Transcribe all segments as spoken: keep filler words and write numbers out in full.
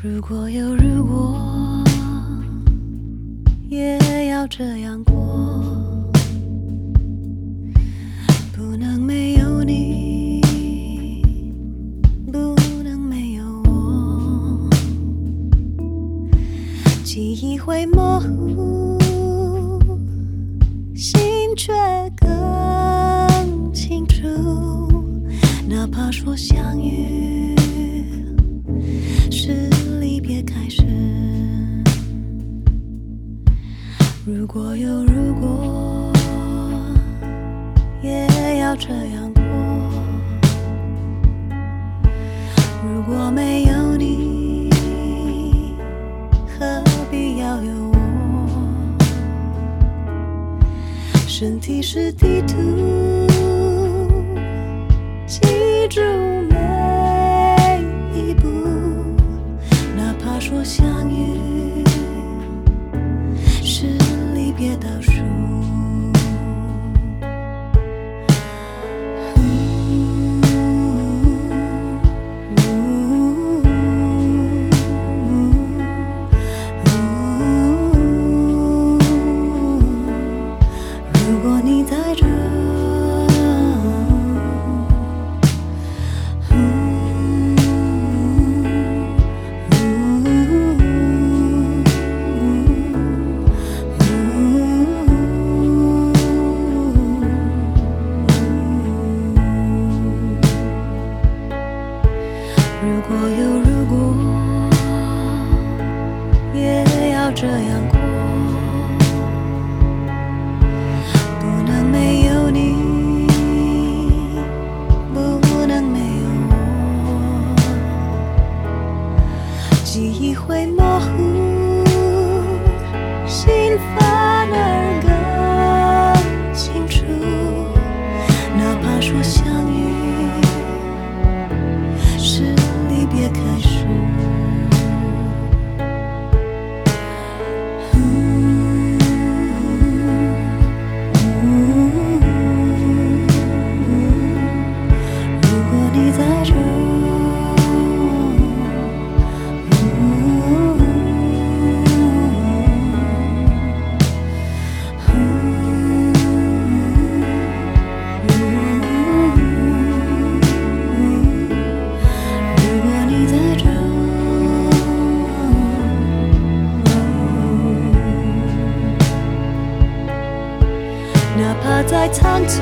如果有如果，也要这样过，不能没有你，不能没有我，记忆会模糊，心却更清楚，哪怕说相遇是离别开始。如果有如果，也要这样过，如果没有你，何必要有我？身体是地图，记住每一步，哪怕说相遇是离别倒数。如果你在这，如果有如果，也要这样过，不能没有你，不能没有我，记忆会模糊，心反而更清楚，哪怕说相遇是离别开始。如果你在这，如果你在这，哪怕再仓促，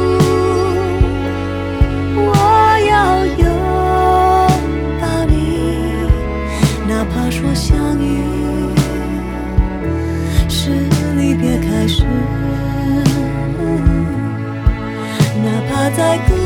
我要拥抱你，哪怕说相遇是离别开始，哪怕再